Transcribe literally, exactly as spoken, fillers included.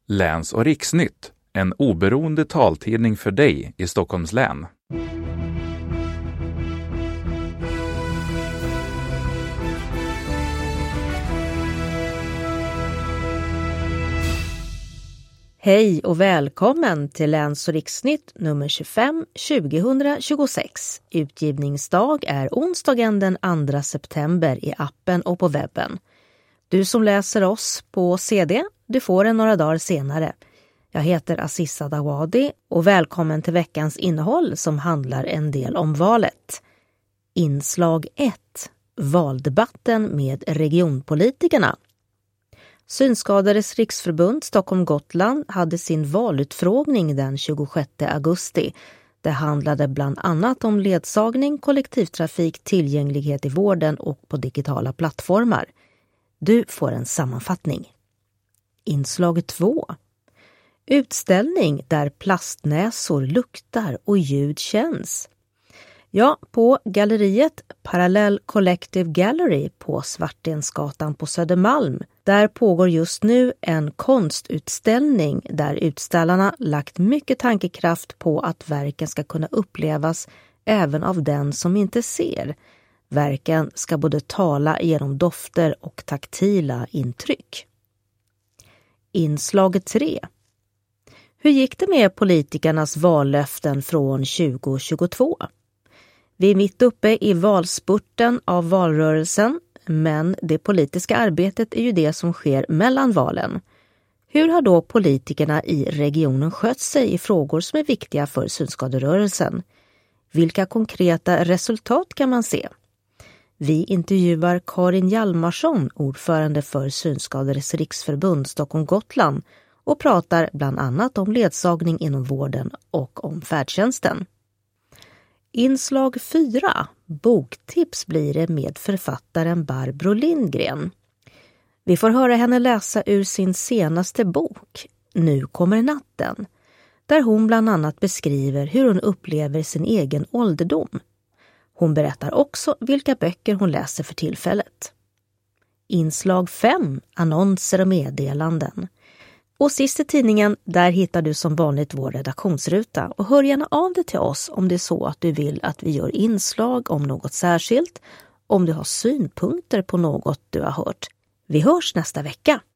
Läns- och riksnytt, en oberoende taltidning för dig i Stockholms län. Hej och välkommen till Läns- och riksnytt nummer tjugofem tjugohundratjugosex. Utgivningsdag är onsdagen den andra september i appen och på webben. Du som läser oss på C D, du får den några dagar senare. Jag heter Aziza Dawadi och välkommen till veckans innehåll som handlar en del om valet. Inslag ett. Valdebatten med regionpolitikerna. Synskadades riksförbund Stockholm-Gotland hade sin valutfrågning den tjugosjätte augusti. Det handlade bland annat om ledsagning, kollektivtrafik, tillgänglighet i vården och på digitala plattformar. Du får en sammanfattning. Inslag två. Utställning där plastnäsor luktar och ljud känns. Ja, på galleriet Parallel Collective Gallery på Svartensgatan på Södermalm. Där pågår just nu en konstutställning där utställarna lagt mycket tankekraft på att verken ska kunna upplevas även av den som inte ser. Verken ska både tala genom dofter och taktila intryck. Inslag tre. Hur gick det med politikernas vallöften från tjugohundratjugotvå? Vi är mitt uppe i valspurten av valrörelsen, men det politiska arbetet är ju det som sker mellan valen. Hur har då politikerna i regionen skött sig i frågor som är viktiga för synskaderörelsen? Vilka konkreta resultat kan man se? Vi intervjuar Karin Hjalmarsson, ordförande för Synskadades riksförbund Stockholm-Gotland, och pratar bland annat om ledsagning inom vården och om färdtjänsten. Inslag fyra. Boktips blir det med författaren Barbro Lindgren. Vi får höra henne läsa ur sin senaste bok, Nu kommer natten, där hon bland annat beskriver hur hon upplever sin egen ålderdom. Hon berättar också vilka böcker hon läser för tillfället. Inslag fem. Annonser och meddelanden. Och sist i tidningen, där hittar du som vanligt vår redaktionsruta och hör gärna av dig till oss om det är så att du vill att vi gör inslag om något särskilt, om du har synpunkter på något du har hört. Vi hörs nästa vecka.